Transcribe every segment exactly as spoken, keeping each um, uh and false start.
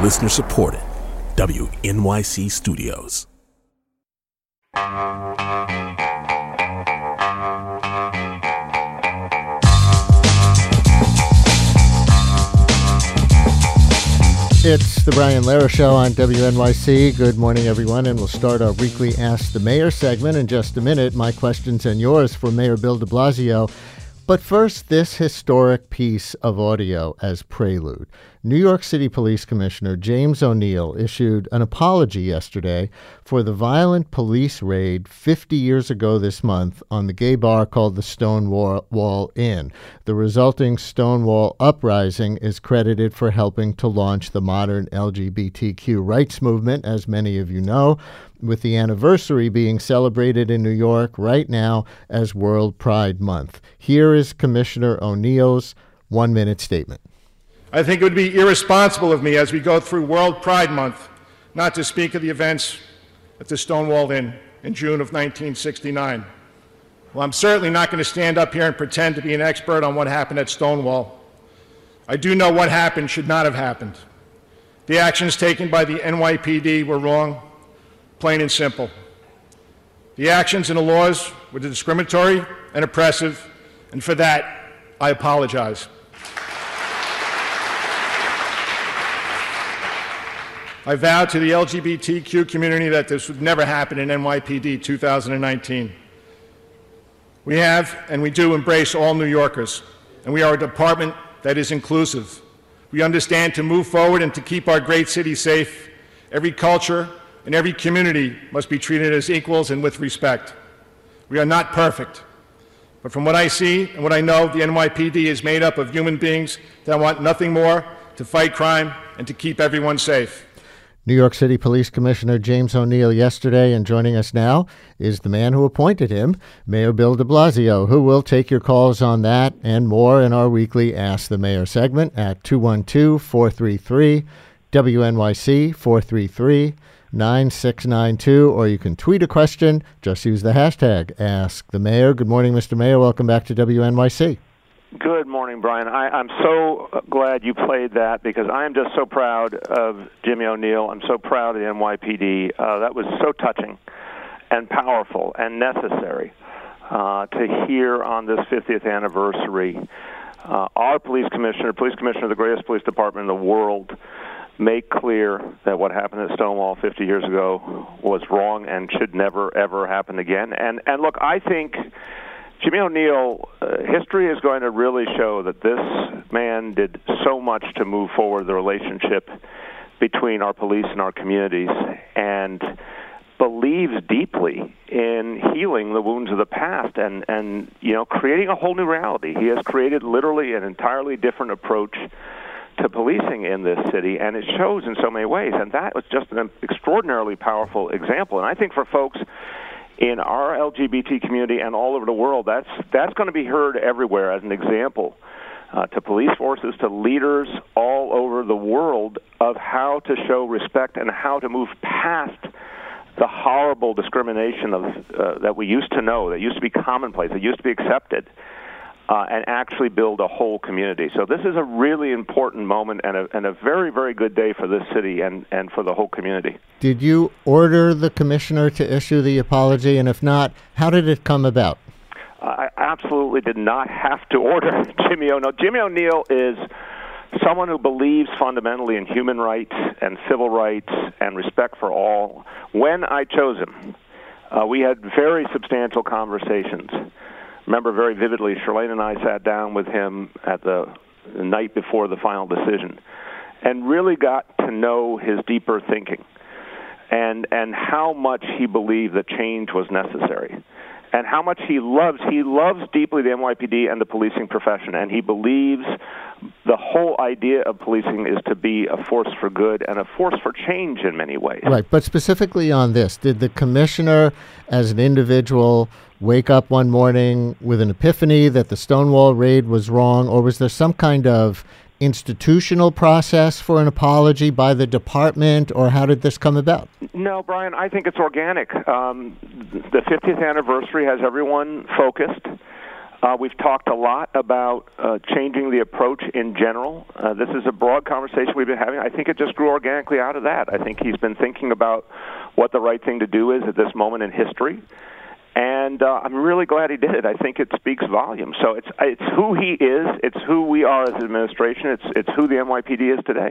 Listener supported. W N Y C Studios. It's the Brian Lehrer Show on W N Y C. Good morning, everyone, and we'll start our weekly Ask the Mayor segment in just a minute. My questions and yours for Mayor Bill de Blasio. But first, this historic piece of audio as prelude. New York City Police Commissioner James O'Neill issued an apology yesterday for the violent police raid fifty years ago this month on the gay bar called the Stonewall Inn. The resulting Stonewall uprising is credited for helping to launch the modern L G B T Q rights movement, as many of you know, with the anniversary being celebrated in New York right now as World Pride Month. Here is Commissioner O'Neill's one-minute statement. I think it would be irresponsible of me as we go through World Pride Month not to speak of the events at the Stonewall Inn in June of nineteen sixty-nine. Well, I'm certainly not going to stand up here and pretend to be an expert on what happened at Stonewall. I do know what happened should not have happened. The actions taken by the N Y P D were wrong, plain and simple. The actions and the laws were discriminatory and oppressive, and for that, I apologize. I vow to the L G B T Q community that this would never happen in N Y P D two thousand nineteen. We have and we do embrace all New Yorkers, and we are a department that is inclusive. We understand to move forward and to keep our great city safe, every culture and every community must be treated as equals and with respect. We are not perfect, but from what I see and what I know, the N Y P D is made up of human beings that want nothing more to fight crime and to keep everyone safe. New York City Police Commissioner James O'Neill yesterday, and joining us now is the man who appointed him, Mayor Bill de Blasio, who will take your calls on that and more in our weekly Ask the Mayor segment at two one two, four three three, W N Y C, four three three, nine six nine two, or you can tweet a question. Just use the hashtag Ask the Mayor. Good morning, Mister Mayor. Welcome back to W N Y C. Good morning, Brian. I, I'm so glad you played that because I am just so proud of Jimmy O'Neill. I'm so proud of the N Y P D. Uh, that was so touching and powerful and necessary uh, to hear on this fiftieth anniversary. Uh, our police commissioner, police commissioner of the greatest police department in the world, make clear that what happened at Stonewall fifty years ago was wrong and should never, ever happen again. And, and look, I think Jimmy O'Neill, uh, history is going to really show that this man did so much to move forward the relationship between our police and our communities and believes deeply in healing the wounds of the past and, and, you know, creating a whole new reality. He has created literally an entirely different approach to policing in this city, and it shows in so many ways. And that was just an extraordinarily powerful example. And I think for folks in our L G B T community and all over the world, that's that's going to be heard everywhere as an example uh, to police forces, to leaders all over the world of how to show respect and how to move past the horrible discrimination of uh, that we used to know, that used to be commonplace, that used to be accepted, uh, and actually build a whole community. So this is a really important moment and a, and a very, very good day for this city and, and for the whole community. Did you order the commissioner to issue the apology? And if not, how did it come about? I absolutely did not have to order Jimmy O'Neill. Jimmy O'Neill is someone who believes fundamentally in human rights and civil rights and respect for all. When I chose him, uh, we had very substantial conversations. Remember very vividly, Charlene and I sat down with him at the, the night before the final decision and really got to know his deeper thinking and and how much he believed that change was necessary and how much he loves. He loves deeply the N Y P D and the policing profession, and he believes the whole idea of policing is to be a force for good and a force for change in many ways. Right, but specifically on this, did the commissioner as an individual wake up one morning with an epiphany that the Stonewall raid was wrong, or was there some kind of institutional process for an apology by the department, or how did this come about? No, Brian, I think it's organic. Um, the fiftieth anniversary has everyone focused. Uh, we've talked a lot about uh, changing the approach in general. Uh, this is a broad conversation we've been having. I think it just grew organically out of that. I think he's been thinking about what the right thing to do is at this moment in history. And uh, I'm really glad he did it. I think it speaks volumes. So it's it's who he is. It's who we are as an administration. It's it's who the N Y P D is today.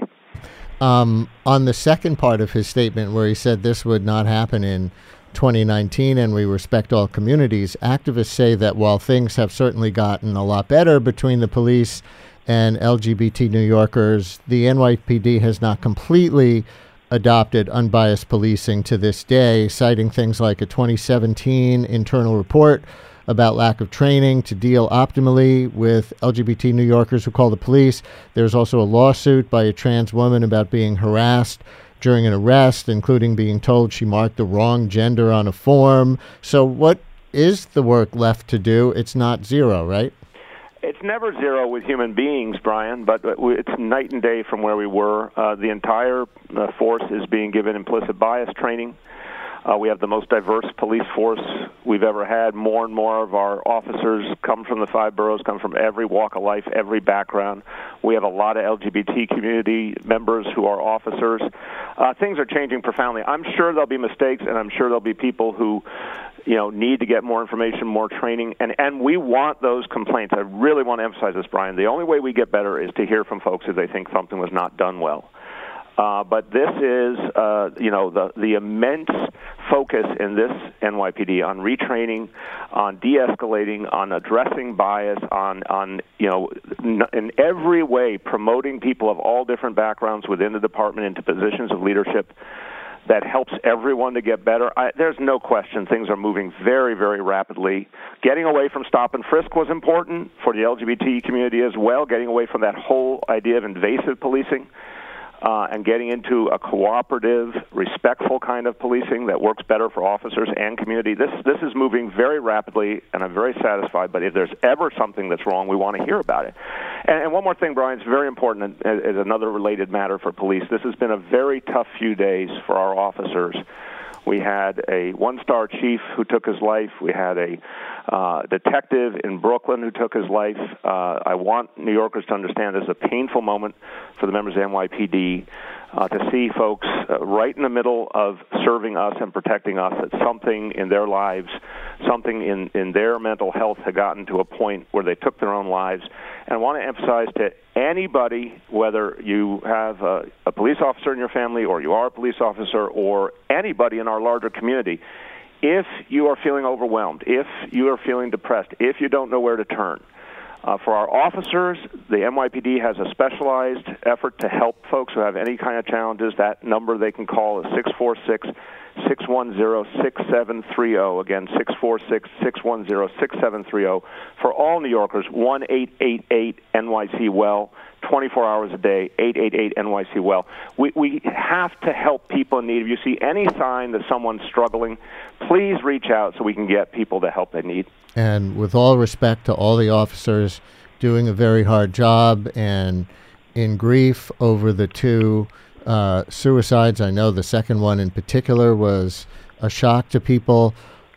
Um, on the second part of his statement where he said this would not happen in twenty nineteen and we respect all communities, activists say that while things have certainly gotten a lot better between the police and L G B T New Yorkers, the N Y P D has not completely adopted unbiased policing to this day, citing things like a twenty seventeen internal report about lack of training to deal optimally with L G B T New Yorkers who call the police. There's also a lawsuit by a trans woman about being harassed during an arrest, including being told she marked the wrong gender on a form. So what is the work left to do? It's not zero, right? It's never zero with human beings, Brian, but it's night and day from where we were. Uh, the entire uh, force is being given implicit bias training. Uh, we have the most diverse police force we've ever had. More and more of our officers come from the five boroughs, come from every walk of life, every background. We have a lot of L G B T community members who are officers. Uh, things are changing profoundly. I'm sure there'll be mistakes, and I'm sure there'll be people who, you know, need to get more information, more training, and, and we want those complaints. I really want to emphasize this, Brian. The only way we get better is to hear from folks if they think something was not done well. Uh, but this is, uh, you know, the, the immense focus in this N Y P D on retraining, on de-escalating, on addressing bias, on, on you know, in every way promoting people of all different backgrounds within the department into positions of leadership that helps everyone to get better. I, there's no question things are moving very, very rapidly. Getting away from stop and frisk was important for the L G B T community as well, getting away from that whole idea of invasive policing. Uh, and getting into a cooperative, respectful kind of policing that works better for officers and community. This this is moving very rapidly, and I'm very satisfied. But if there's ever something that's wrong, we want to hear about it. And, and one more thing, Brian, it's very important as, as another related matter for police. This has been a very tough few days for our officers. We had a one-star chief who took his life. We had a uh, detective in Brooklyn who took his life. Uh, I want New Yorkers to understand this is a painful moment for the members of the N Y P D uh, to see folks uh, right in the middle of serving us and protecting us, that something in their lives, something in, in their mental health had gotten to a point where they took their own lives. And I want to emphasize to anybody, whether you have a, a police officer in your family or you are a police officer or anybody in our larger community, if you are feeling overwhelmed, if you are feeling depressed, if you don't know where to turn, uh, for our officers, the N Y P D has a specialized effort to help folks who have any kind of challenges. That number they can call is six four six, six one zero, six seven three zero. Again, six four six, six one zero, six seven three zero. For all New Yorkers, one eight eight eight N Y C well, twenty-four hours a day, eight eight eight N Y C well. We, we have to help people in need. If you see any sign that someone's struggling, please reach out so we can get people the help they need. And with all respect to all the officers doing a very hard job and in grief over the two uh, suicides, I know the second one in particular was a shock to people.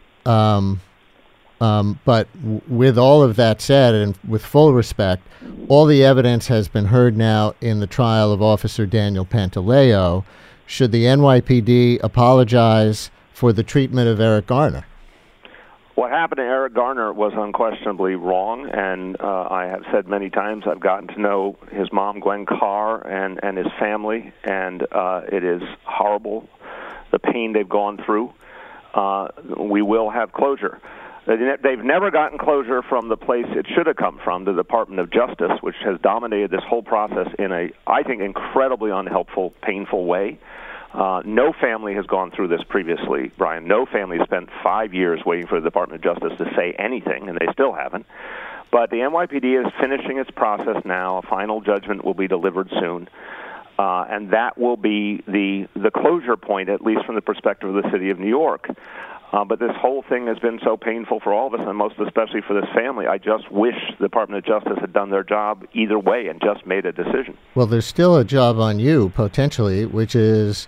Um, um, but w- with all of that said, and with full respect, all the evidence has been heard now in the trial of Officer Daniel Pantaleo. Should the N Y P D apologize for the treatment of Eric Garner? What happened to Eric Garner was unquestionably wrong, and uh, I have said many times I've gotten to know his mom, Gwen Carr, and, and his family, and uh, it is horrible, the pain they've gone through. Uh, we will have closure. They've never gotten closure from the place it should have come from, the Department of Justice, which has dominated this whole process in a, I think, incredibly unhelpful, painful way. Uh, no family has gone through this previously, Brian. No family spent five years waiting for the Department of Justice to say anything, and they still haven't. But the N Y P D is finishing its process now. A final judgment will be delivered soon. Uh, and that will be the, the closure point, at least from the perspective of the city of New York. Uh, but this whole thing has been so painful for all of us, and most especially for this family. I just wish the Department of Justice had done their job either way and just made a decision. Well, there's still a job on you, potentially, which is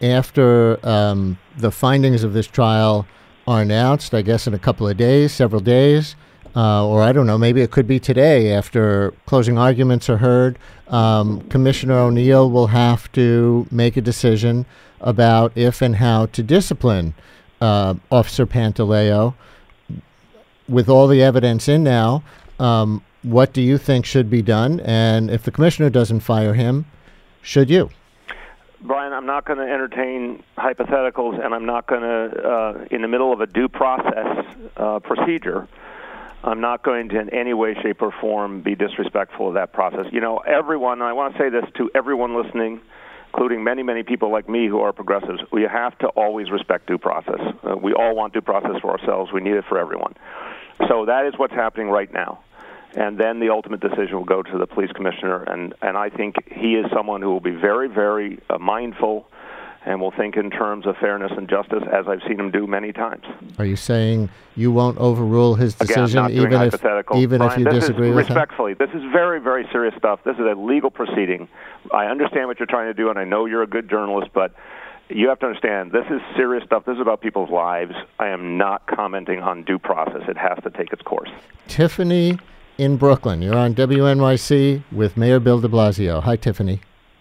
after um, the findings of this trial are announced, I guess in a couple of days, several days, uh, or I don't know, maybe it could be today after closing arguments are heard, um, Commissioner O'Neill will have to make a decision about if and how to discipline uh, Officer Pantaleo. With all the evidence in now, um, what do you think should be done? And if the commissioner doesn't fire him, should you? Brian, I'm not going to entertain hypotheticals, and I'm not going to, uh, in the middle of a due process uh, procedure, I'm not going to in any way, shape, or form be disrespectful of that process. You know, everyone, and I want to say this to everyone listening, including many, many people like me who are progressives, we have to always respect due process. Uh, we all want due process for ourselves. We need it for everyone. So that is what's happening right now. And then the ultimate decision will go to the police commissioner, and, and I think he is someone who will be very, very uh, mindful and will think in terms of fairness and justice, as I've seen him do many times. Are you saying you won't overrule his decision, Again, not even if even Brian, if you this disagree is, with him? Respectfully, this is very, very serious stuff. This is a legal proceeding. I understand what you're trying to do, and I know you're a good journalist, but you have to understand, this is serious stuff. This is about people's lives. I am not commenting on due process. It has to take its course. Tiffany in Brooklyn. You're on W N Y C with Mayor Bill de Blasio. Hi, Tiffany.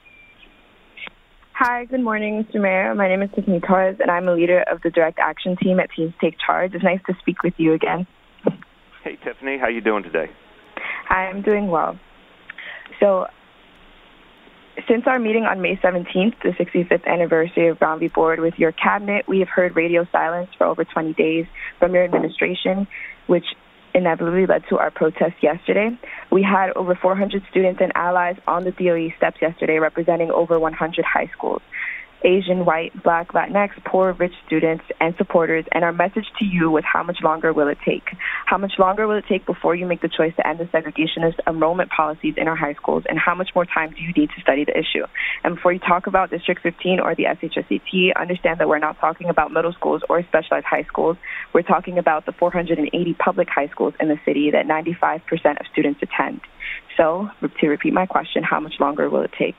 Hi, good morning, Mister Mayor. My name is Tiffany Torres, and I'm a leader of the Direct Action Team at Teens Take Charge. It's nice to speak with you again. Hey, Tiffany. How you doing today? I'm doing well. So, since our meeting on May seventeenth, the sixty-fifth anniversary of Brown v. Board with your cabinet, we have heard radio silence for over twenty days from your administration, which inevitably led to our protest yesterday. We had over four hundred students and allies on the D O E steps yesterday, representing over one hundred high schools. Asian, white, black, Latinx, poor, rich students and supporters, and our message to you was how much longer will it take? How much longer will it take before you make the choice to end the segregationist enrollment policies in our high schools, and how much more time do you need to study the issue? And before you talk about District fifteen or the S H S A T, understand that we're not talking about middle schools or specialized high schools. We're talking about the four hundred eighty public high schools in the city that ninety-five percent of students attend. So, to repeat my question, how much longer will it take?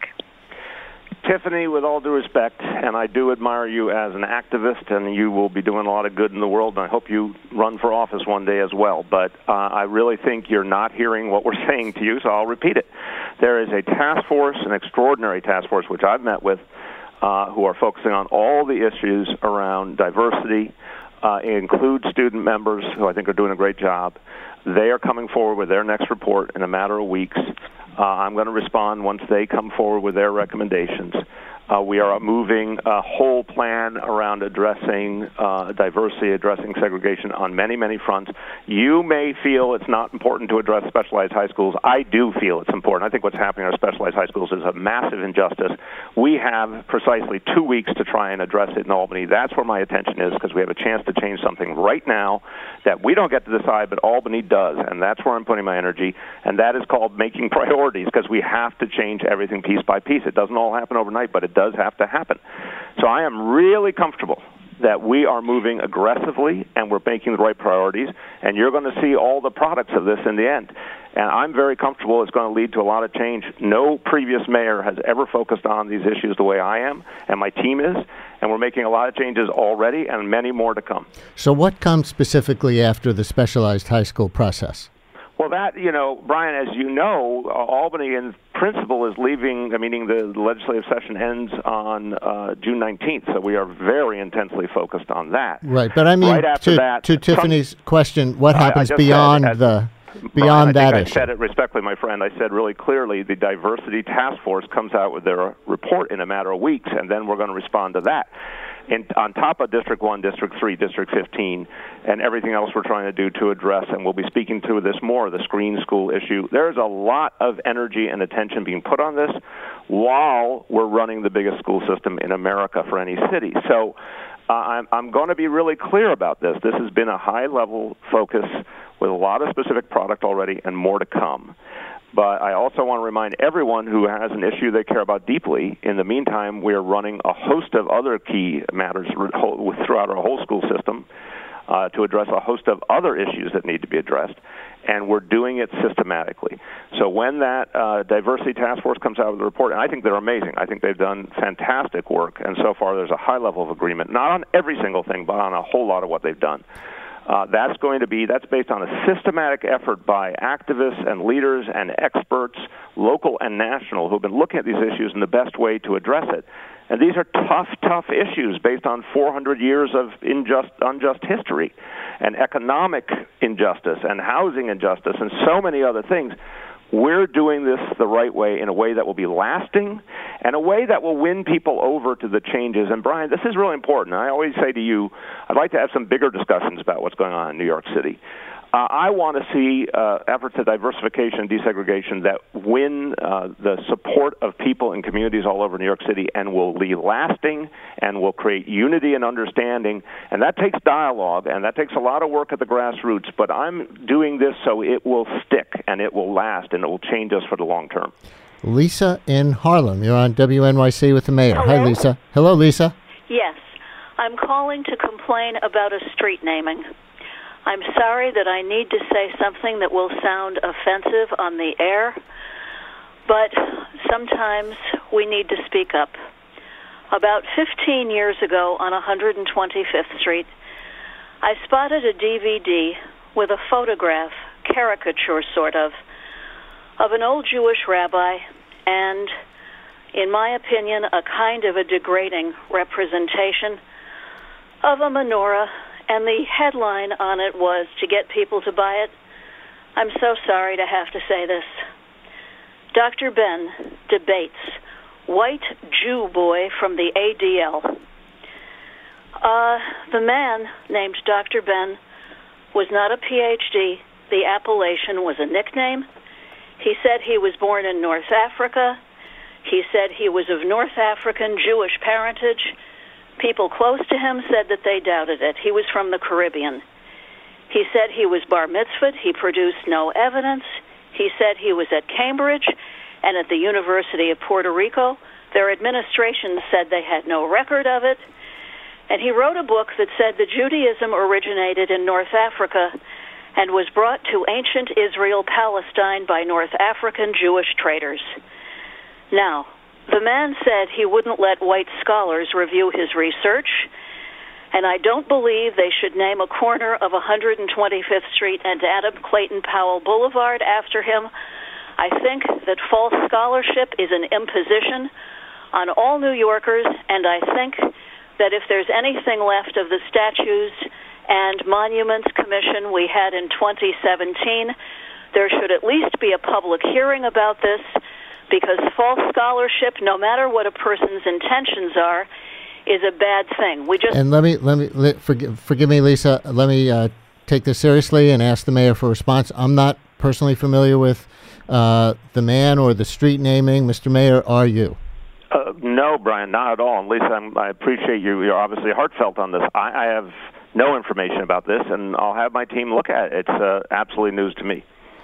Tiffany, with all due respect, and I do admire you as an activist, and you will be doing a lot of good in the world, and I hope you run for office one day as well. But uh, I really think you're not hearing what we're saying to you, so I'll repeat it. There is a task force, an extraordinary task force, which I've met with, uh, who are focusing on all the issues around diversity. Uh, it includes student members, who I think are doing a great job. They are coming forward with their next report in a matter of weeks. Uh, I'm going to respond once they come forward with their recommendations. Uh, we are moving a whole plan around addressing uh, diversity, addressing segregation on many, many fronts. You may feel it's not important to address specialized high schools. I do feel it's important. I think what's happening in our specialized high schools is a massive injustice. We have precisely two weeks to try and address it in Albany. That's where my attention is, because we have a chance to change something right now that we don't get to decide, but Albany does, and that's where I'm putting my energy, and that is called making priorities, because we have to change everything piece by piece. It doesn't all happen overnight, but it does have to happen. So I am really comfortable that we are moving aggressively and we're making the right priorities, and you're going to see all the products of this in the end. And I'm very comfortable it's going to lead to a lot of change. No previous mayor has ever focused on these issues the way I am, and my team is, and we're making a lot of changes already and many more to come. So what comes specifically after the specialized high school process? Well, that, you know, Brian, as you know, uh, Albany in principle is leaving, uh, meaning the legislative session ends on uh, June nineteenth, so we are very intensely focused on that. Right, but I mean, right after to, that, to Tiffany's some, question, what happens I, I beyond said, as, the Brian, beyond that I think issue? I said it respectfully, my friend. I said really clearly the diversity task force comes out with their report in a matter of weeks, and then we're going to respond to that. In, on top of District one, District three, District fifteen, and everything else we're trying to do to address, and we'll be speaking to this more, the screen school issue. There's a lot of energy and attention being put on this while we're running the biggest school system in America for any city. So uh, I'm, I'm going to be really clear about this. This has been a high-level focus with a lot of specific product already and more to come. But I also want to remind everyone who has an issue they care about deeply, in the meantime, we are running a host of other key matters throughout our whole school system uh, to address a host of other issues that need to be addressed, and we're doing it systematically. So when that uh, diversity task force comes out with a report, and I think they're amazing. I think they've done fantastic work, and so far there's a high level of agreement, not on every single thing, but on a whole lot of what they've done. Uh, that's going to be, that's based on a systematic effort by activists and leaders and experts, local and national, who have been looking at these issues and the best way to address it. And these are tough, tough issues based on four hundred years of unjust, unjust history and economic injustice and housing injustice and so many other things. We're doing this the right way, in a way that will be lasting and a way that will win people over to the changes. And, Brian, this is really important. I always say to you, I'd like to have some bigger discussions about what's going on in New York City. Uh, I want to see uh, efforts at diversification and desegregation that win uh, the support of people in communities all over New York City and will be lasting and will create unity and understanding. And that takes dialogue, and that takes a lot of work at the grassroots. But I'm doing this so it will stick, and it will last, and it will change us for the long term. Lisa in Harlem, you're on W N Y C with the mayor. Hello? Hi, Lisa. Hello, Lisa. Yes. I'm calling to complain about a street naming. I'm sorry that I need to say something that will sound offensive on the air, but sometimes we need to speak up. About fifteen years ago on one hundred twenty-fifth Street, I spotted a D V D with a photograph, caricature sort of, of an old Jewish rabbi and, in my opinion, a kind of a degrading representation of a menorah. And the headline on it was, to get people to buy it, I'm so sorry to have to say this, Doctor Ben debates white Jew boy from the A D L. Uh, the man named Doctor Ben was not a P H D. The appellation was a nickname. He said he was born in North Africa. He said he was of North African Jewish parentage. People close to him said that they doubted it. He was from the Caribbean. He said he was bar mitzvahed. He produced no evidence. He said he was at Cambridge and at the University of Puerto Rico. Their administration said they had no record of it. And he wrote a book that said that Judaism originated in North Africa and was brought to ancient Israel, Palestine, by North African Jewish traders. Now, the man said he wouldn't let white scholars review his research, and I don't believe they should name a corner of one hundred twenty-fifth Street and Adam Clayton Powell Boulevard after him. I think that false scholarship is an imposition on all New Yorkers, and I think that if there's anything left of the Statues and Monuments Commission we had in twenty seventeen, there should at least be a public hearing about this, because false scholarship, no matter what a person's intentions are, is a bad thing. We just and let me let me let, forgive, forgive me, Lisa. Let me uh, take this seriously and ask the mayor for a response. I'm not personally familiar with uh, the man or the street naming. Mister Mayor, are you? Uh, no, Brian, not at all. And Lisa, I'm, I appreciate you. You're obviously heartfelt on this. I, I have no information about this, and I'll have my team look at it. It's uh, absolutely news to me.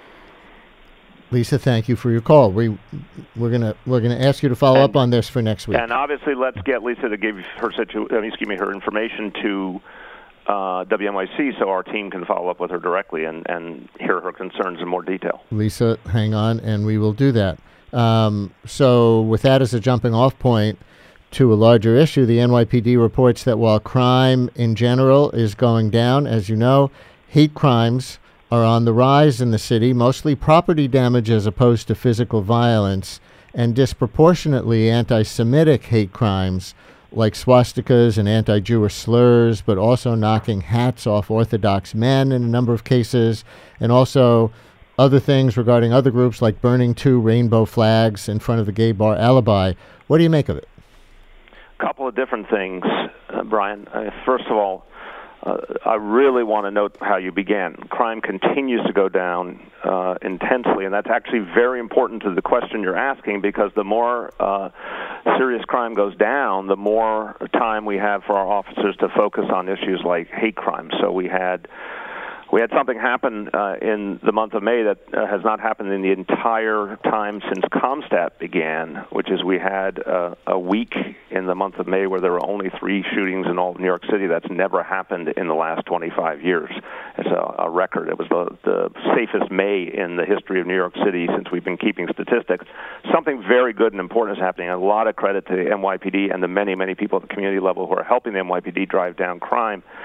Lisa, thank you for your call. We we're gonna we're gonna ask you to follow and, up on this for next week. And obviously, let's get Lisa to give her situ- uh, excuse me her information to uh, W N Y C so our team can follow up with her directly and, and hear her concerns in more detail. Lisa, hang on, and we will do that. Um, so, with that as a jumping off point to a larger issue, the N Y P D reports that while crime in general is going down, as you know, hate crimes are on the rise in the city, mostly property damage as opposed to physical violence, and disproportionately anti-Semitic hate crimes like swastikas and anti-Jewish slurs, but also knocking hats off Orthodox men in a number of cases, and also other things regarding other groups like burning two rainbow flags in front of the gay bar Alibi. What do you make of it? A couple of different things, uh, Brian. Uh, first of all, Uh, I really want to note how you began. Crime continues to go down uh, intensely, and that's actually very important to the question you're asking, because the more uh, serious crime goes down, the more time we have for our officers to focus on issues like hate crime. So we had we had something happen uh, in the month of May that uh, has not happened in the entire time since CompStat began, which is we had uh, a week in the month of May where there were only three shootings in all of New York City. That's never happened in the last twenty-five years. It's a, a record. It was the, the safest May in the history of New York City since we've been keeping statistics. Something very good and important is happening. A lot of credit to the N Y P D and the many, many people at the community level who are helping the N Y P D drive down crime.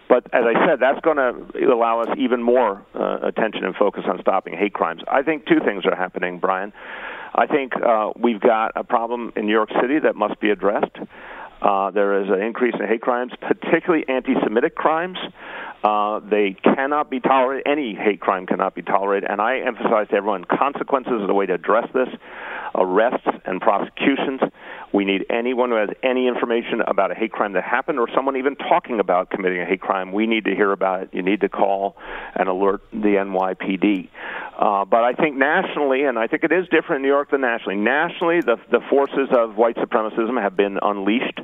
But as I said, that's going to allow us even more uh, attention and focus on stopping hate crimes. I think two things are happening, Brian. I think uh, we've got a problem in New York City that must be addressed. Uh, there is an increase in hate crimes, particularly anti-Semitic crimes. Uh, they cannot be tolerated. Any hate crime cannot be tolerated. And I emphasize to everyone, consequences are the way to address this. Arrests and prosecutions. We need anyone who has any information about a hate crime that happened or someone even talking about committing a hate crime. We need to hear about it. You need to call and alert the N Y P D. Uh, but I think nationally, and I think it is different in New York than nationally, nationally the, the forces of white supremacism have been unleashed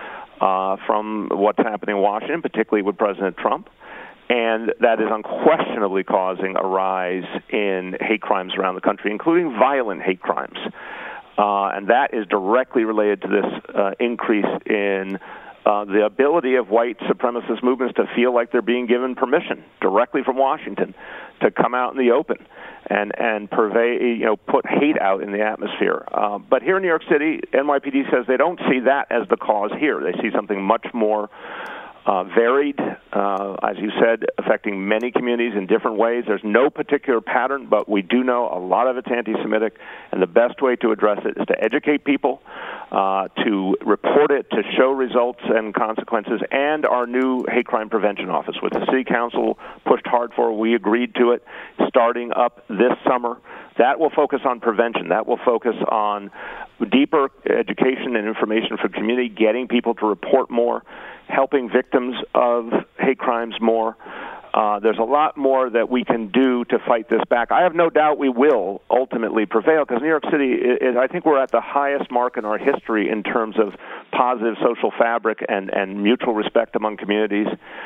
uh, from what's happening in Washington, particularly with President Trump. And that is unquestionably causing a rise in hate crimes around the country, including violent hate crimes. Uh, and that is directly related to this uh, increase in uh, the ability of white supremacist movements to feel like they're being given permission directly from Washington to come out in the open and, and pervade, you know, put hate out in the atmosphere. Uh, but here in New York City, N Y P D says they don't see that as the cause here. They see something much more Uh, varied, uh, as you said, affecting many communities in different ways. There's no particular pattern, but we do know a lot of it's anti-Semitic, and the best way to address it is to educate people, uh, to report it, to show results and consequences, and our new hate crime prevention office, which the City Council pushed hard for. We agreed to it, starting up this summer. That will focus on prevention. That will focus on deeper education and information for the community, getting people to report more, helping victims of hate crimes more. Uh, there's a lot more that we can do to fight this back. I have no doubt we will ultimately prevail because New York City, is, I think we're at the highest mark in our history in terms of positive social fabric and, and mutual respect among communities.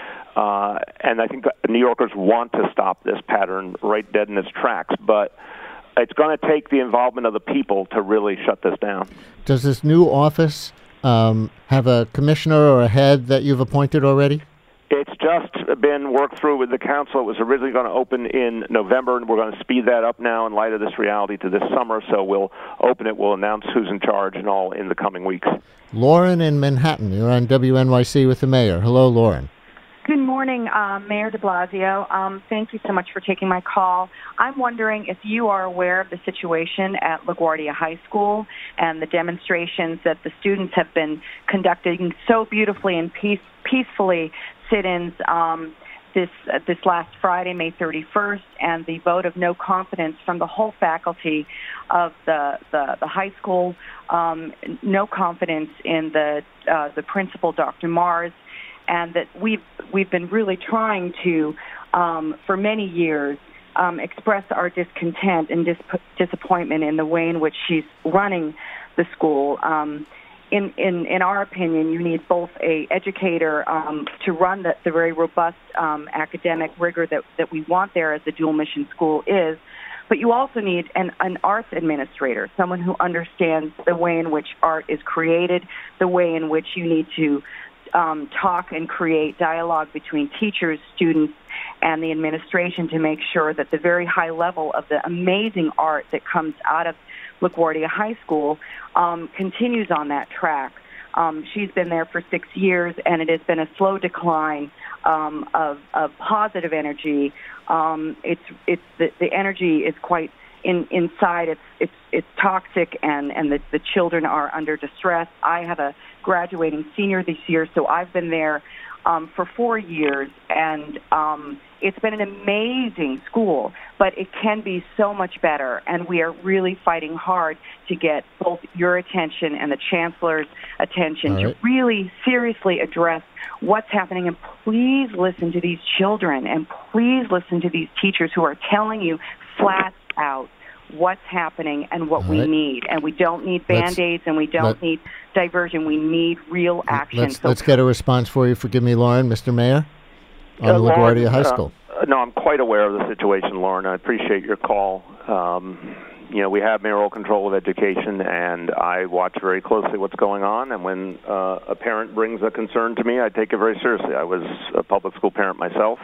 Uh, and I think New Yorkers want to stop this pattern right dead in its tracks. But it's going to take the involvement of the people to really shut this down. Does this new office um, have a commissioner or a head that you've appointed already? It's just been worked through with the council. It was originally going to open in November, and we're going to speed that up now in light of this reality to this summer. So we'll open it, we'll announce who's in charge and all in the coming weeks. Lauren in Manhattan, you're on W N Y C with the mayor. Hello, Lauren. Good morning, uh, Mayor de Blasio. Um, thank you so much for taking my call. I'm wondering if you are aware of the situation at LaGuardia High School and the demonstrations that the students have been conducting so beautifully and peace, peacefully sit-ins um, this uh, this last Friday, May thirty-first, and the vote of no confidence from the whole faculty of the the, the high school, um, no confidence in the uh, the principal, Doctor Mars, and that we've we've been really trying to, um, for many years, um, express our discontent and dis- disappointment in the way in which she's running the school. Um, in, in in our opinion, you need both a educator um, to run the, the very robust um, academic rigor that, that we want there as the dual mission school is, but you also need an, an arts administrator, someone who understands the way in which art is created, the way in which you need to Um, talk and create dialogue between teachers, students, and the administration to make sure that the very high level of the amazing art that comes out of LaGuardia High School um, continues on that track. Um, she's been there for six years, and it has been a slow decline um, of, of positive energy. Um, it's it's the, the energy is quite in, inside. It's it's it's toxic, and and the, the children are under distress. I have a graduating senior this year, so I've been there um, for four years, and um, it's been an amazing school, but it can be so much better, and we are really fighting hard to get both your attention and the chancellor's attention All right. to really seriously address what's happening, and please listen to these children, and please listen to these teachers who are telling you flat out what's happening and what All we right. need. And we don't need Let's- Band-Aids, and we don't let- need diversion. We need real action. Let's, So let's get a response for you. Forgive me, Lauren, Mister Mayor, on Uh, Lauren, LaGuardia High uh, School. uh, no, I'm quite aware of the situation, Lauren. I appreciate your call. Um, you know, we have mayoral control of education, and I watch very closely what's going on. And when uh, a parent brings a concern to me, I take it very seriously. I was a public school parent myself.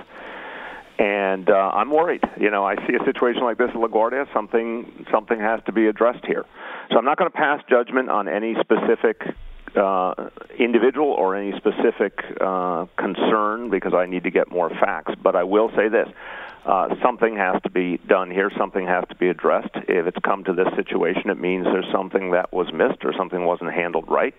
And uh, I'm worried. You know, I see a situation like this at LaGuardia. Something something has to be addressed here. So I'm not going to pass judgment on any specific uh, individual or any specific uh, concern because I need to get more facts. But I will say this. Uh, something has to be done here. Something has to be addressed. If it's come to this situation, it means there's something that was missed or something wasn't handled right.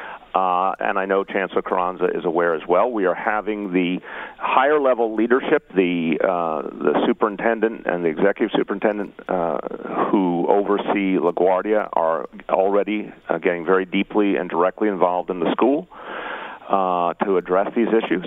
Uh, and I know Chancellor Carranza is aware as well. We are having the higher level leadership, the uh, the superintendent and the executive superintendent uh, who oversee LaGuardia are already uh, getting very deeply and directly involved in the school uh, to address these issues.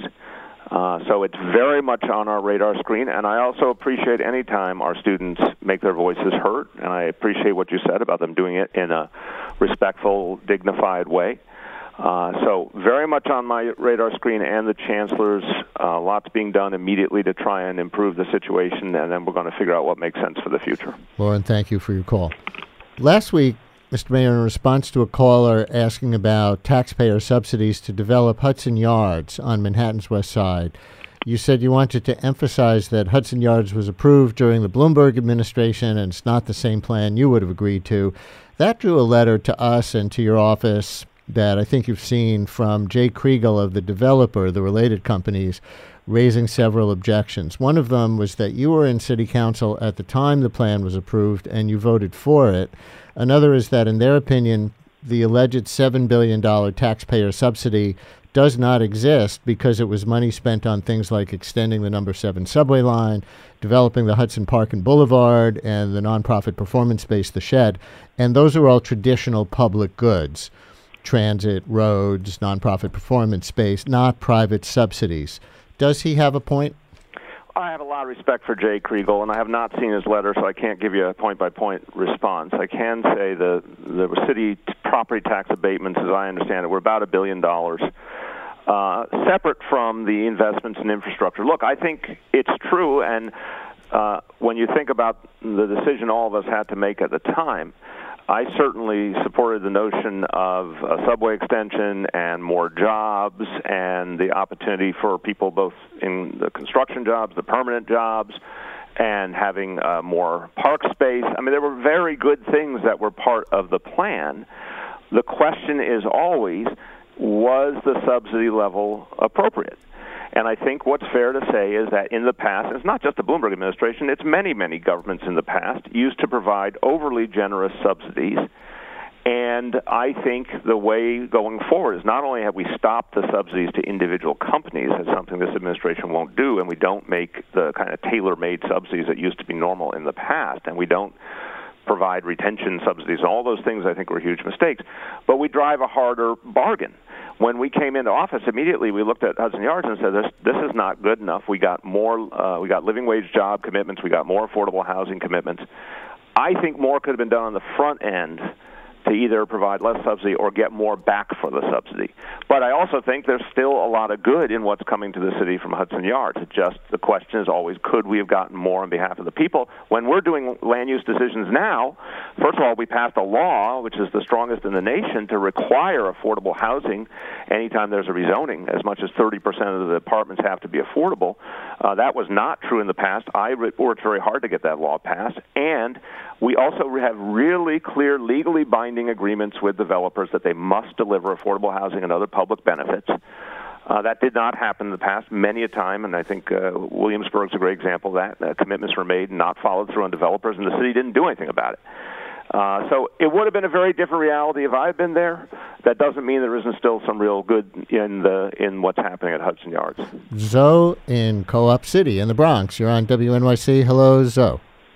Uh, so it's very much on our radar screen, and I also appreciate any time our students make their voices heard, and I appreciate what you said about them doing it in a respectful, dignified way. Uh, so very much on my radar screen and the Chancellor's, uh, lots being done immediately to try and improve the situation, and then we're going to figure out what makes sense for the future. Lauren, thank you for your call. Last week, Mister Mayor, in response to a caller asking about taxpayer subsidies to develop Hudson Yards on Manhattan's West Side, you said you wanted to emphasize that Hudson Yards was approved during the Bloomberg administration and it's not the same plan you would have agreed to. That drew a letter to us and to your office that I think you've seen from Jay Kriegel of the developer, the related companies, raising several objections. One of them was that you were in city council at the time the plan was approved and you voted for it. Another is that, in their opinion, the alleged seven billion dollars taxpayer subsidy does not exist because it was money spent on things like extending the number seven subway line, developing the Hudson Park and Boulevard, and the nonprofit performance space, The Shed. And those are all traditional public goods, transit, roads, nonprofit performance space, not private subsidies. Does he have a point? I have a lot of respect for Jay Kriegel, and I have not seen his letter, so I can't give you a point-by-point response. I can say the the city t- property tax abatements, as I understand it, were about a billion dollars, uh, separate from the investments in infrastructure. Look, I think it's true, and uh, when you think about the decision all of us had to make at the time, I certainly supported the notion of a subway extension and more jobs and the opportunity for people both in the construction jobs, the permanent jobs, and having uh, more park space. I mean, there were very good things that were part of the plan. The question is always, was the subsidy level appropriate? And I think what's fair to say is that in the past, it's not just the Bloomberg administration, it's many, many governments in the past used to provide overly generous subsidies. And I think the way going forward is not only have we stopped the subsidies to individual companies, that's something this administration won't do, and we don't make the kind of tailor-made subsidies that used to be normal in the past, and we don't provide retention subsidies. All those things I think were huge mistakes. But we drive a harder bargain. When we came into office, immediately we looked at Hudson Yards and said, this this is not good enough. We got more, uh, we got living wage job commitments. We got more affordable housing commitments. I think more could have been done on the front end to either provide less subsidy or get more back for the subsidy. But I also think there's still a lot of good in what's coming to the city from Hudson Yards. It just the question is always, could we have gotten more on behalf of the people? When we're doing land use decisions now, first of all, we passed a law, which is the strongest in the nation, to require affordable housing anytime there's a rezoning. As much as thirty percent of the apartments have to be affordable. Uh, that was not true in the past. I worked very hard to get that law passed. And we also have really clear, legally binding agreements with developers that they must deliver affordable housing and other public benefits. Uh, that did not happen in the past many a time, and I think uh, Williamsburg's a great example of that. Uh, commitments were made and not followed through on developers, and the city didn't do anything about it. Uh, so it would have been a very different reality if I had been there. That doesn't mean there isn't still some real good in the in what's happening at Hudson Yards. Zoe in Co-op City in the Bronx. You're on W N Y C. Hello, Zoe.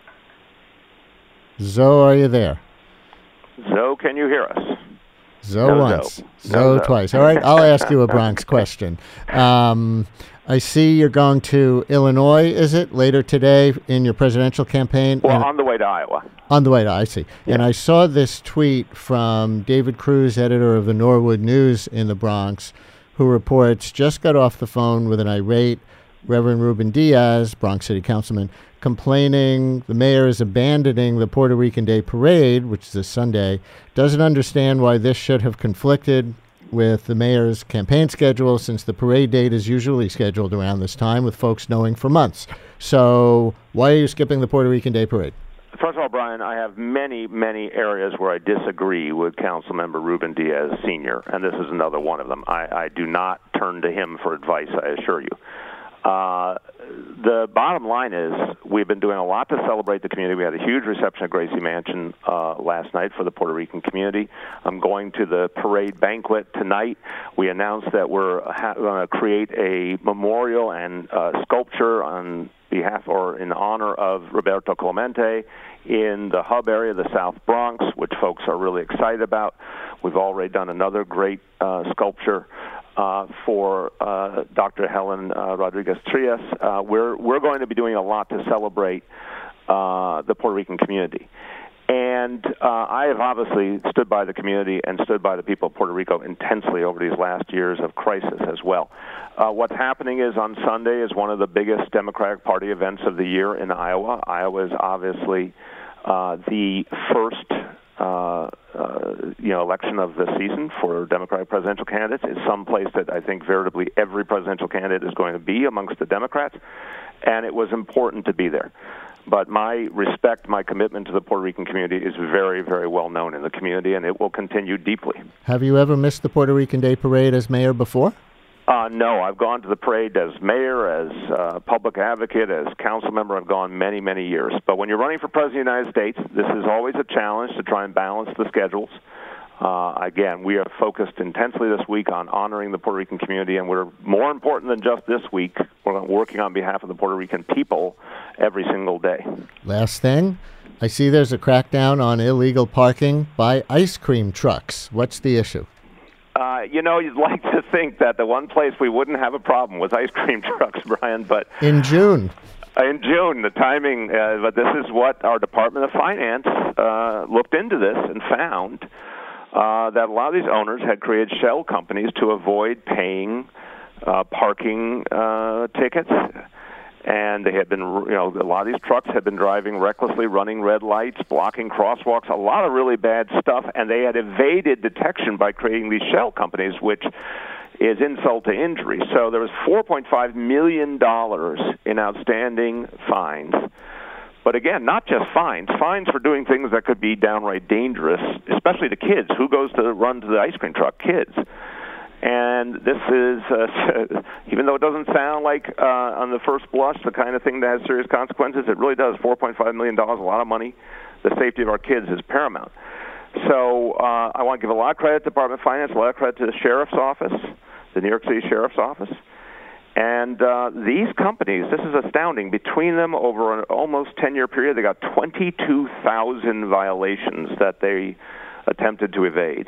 Zoe, are you there? Zoe, can you hear us? Zoe no, once, Zoe, Zoe no, Zoe. twice. All right, I'll ask you a Bronx question. Um, I see you're going to Illinois, is it, later today in your presidential campaign? Well, and on the way to Iowa. On the way to, I see. Yeah. And I saw this tweet from David Cruz, editor of the Norwood News in the Bronx, who reports just got off the phone with an irate Reverend Ruben Diaz, Bronx City Councilman, complaining the mayor is abandoning the Puerto Rican Day Parade, which is this Sunday, doesn't understand why this should have conflicted with the mayor's campaign schedule, since the parade date is usually scheduled around this time, with folks knowing for months. So why are you skipping the Puerto Rican Day Parade? First of all, Brian, I have many, many areas where I disagree with Councilmember Ruben Diaz Senior, and this is another one of them. I, I do not turn to him for advice, I assure you. Uh, the bottom line is we've been doing a lot to celebrate the community. We had a huge reception at Gracie Mansion uh, last night for the Puerto Rican community. I'm going to the parade banquet tonight. We announced that we're ha- going to create a memorial and uh, sculpture on behalf or in honor of Roberto Clemente in the hub area, the South Bronx, which folks are really excited about. We've already done another great uh, sculpture Uh, for uh, Doctor Helen uh, Rodriguez Trias. Uh, we're we're going to be doing a lot to celebrate uh, the Puerto Rican community. And uh, I have obviously stood by the community and stood by the people of Puerto Rico intensely over these last years of crisis as well. Uh, what's happening is on Sunday is one of the biggest Democratic Party events of the year in Iowa. Iowa is obviously uh, the first Uh, uh, you know, election of the season for Democratic presidential candidates. It's some place that I think veritably every presidential candidate is going to be amongst the Democrats, and it was important to be there. But my respect, my commitment to the Puerto Rican community is very, very well known in the community, and it will continue deeply. Have you ever missed the Puerto Rican Day Parade as mayor before? Uh, no, I've gone to the parade as mayor, as uh, public advocate, as council member. I've gone many, many years. But when you're running for president of the United States, this is always a challenge to try and balance the schedules. Uh, again, we are focused intensely this week on honoring the Puerto Rican community, and we're more important than just this week. We're working on behalf of the Puerto Rican people every single day. Last thing, I see there's a crackdown on illegal parking by ice cream trucks. What's the issue? Uh, you know, you'd like to think that the one place we wouldn't have a problem was ice cream trucks, Brian, but... In June. In June, the timing, uh, but this is what our Department of Finance uh, looked into this and found uh, that a lot of these owners had created shell companies to avoid paying uh, parking uh, tickets. And they had been, you know, a lot of these trucks had been driving recklessly, running red lights, blocking crosswalks, a lot of really bad stuff, and they had evaded detection by creating these shell companies, which is insult to injury. So there was four point five million dollars in outstanding fines. But again, not just fines, fines for doing things that could be downright dangerous, especially to kids. Who goes to run to the ice cream truck? Kids. And this is, uh, even though it doesn't sound like, uh, on the first blush, the kind of thing that has serious consequences, it really does. four point five million dollars, a lot of money. The safety of our kids is paramount. So uh, I want to give a lot of credit to the Department of Finance, a lot of credit to the Sheriff's Office, the New York City Sheriff's Office. And uh, these companies, this is astounding, between them over an almost ten-year period, they got twenty-two thousand violations that they attempted to evade.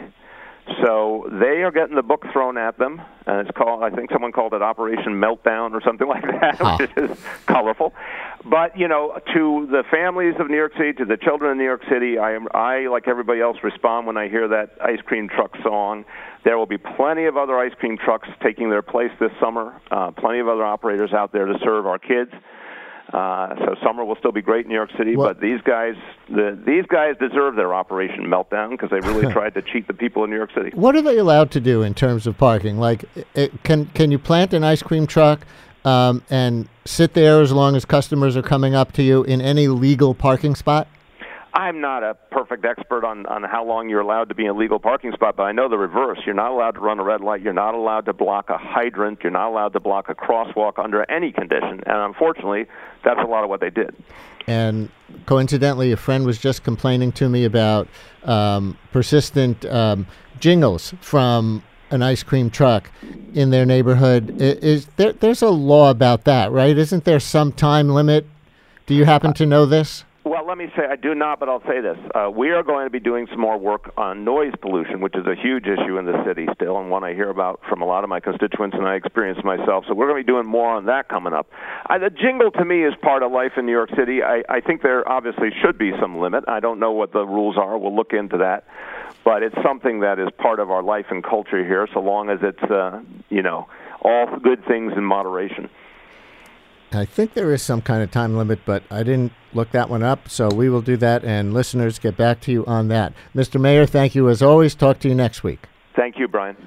So they are getting the book thrown at them, and it's called, I think someone called it Operation Meltdown or something like that, huh. which is colorful. But, you know, to the families of New York City, to the children of New York City, I, am, I like everybody else, respond when I hear that ice cream truck song. There will be plenty of other ice cream trucks taking their place this summer, uh, plenty of other operators out there to serve our kids. Uh, so summer will still be great in New York City, well, but these guys, the, these guys deserve their Operation Meltdown because they really tried to cheat the people in New York City. What are they allowed to do in terms of parking? Like, it, can can you plant an ice cream truck um, and sit there as long as customers are coming up to you in any legal parking spot? I'm not a perfect expert on, on how long you're allowed to be in a legal parking spot, but I know the reverse. You're not allowed to run a red light. You're not allowed to block a hydrant. You're not allowed to block a crosswalk under any condition. And unfortunately, that's a lot of what they did. And coincidentally, a friend was just complaining to me about um, persistent um, jingles from an ice cream truck in their neighborhood. Is, is there, there's a law about that, right? Isn't there some time limit? Do you happen to know this? Well, let me say, I do not, but I'll say this. Uh, we are going to be doing some more work on noise pollution, which is a huge issue in the city still, and one I hear about from a lot of my constituents and I experience myself. So we're going to be doing more on that coming up. Uh, the jingle, to me, is part of life in New York City. I, I think there obviously should be some limit. I don't know what the rules are. We'll look into that. But it's something that is part of our life and culture here, so long as it's, uh, you know, all good things in moderation. I think there is some kind of time limit, but I didn't look that one up, so we will do that, and listeners, get back to you on that. Mister Mayor, thank you as always. Talk to you next week. Thank you, Brian.